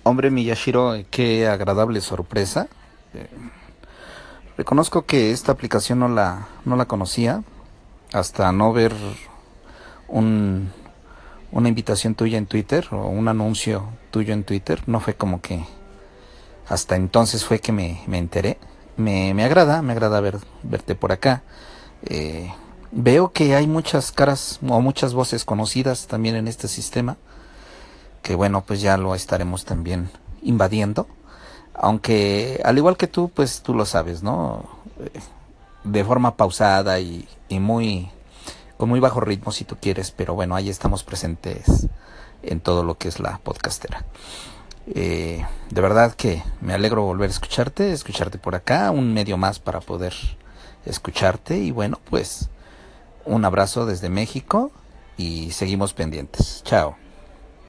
Hombre Miyashiro, qué agradable sorpresa. Eh, Reconozco que esta aplicación no la conocía hasta no ver un, una invitación tuya en Twitter o un anuncio tuyo en Twitter. No fue como que hasta entonces fue que me enteré. Me agrada verte por acá. Eh, Veo que hay muchas caras o muchas voces conocidas también en este sistema, que bueno, pues ya lo estaremos también invadiendo. Aunque al igual que tú, pues tú lo sabes, ¿no? De forma pausada y muy con muy bajo ritmo si tú quieres, pero bueno, ahí estamos presentes en todo lo que es la podcastera. De verdad que me alegro volver a escucharte por acá, un medio más para poder escucharte y bueno, pues un abrazo desde México y seguimos pendientes. Chao.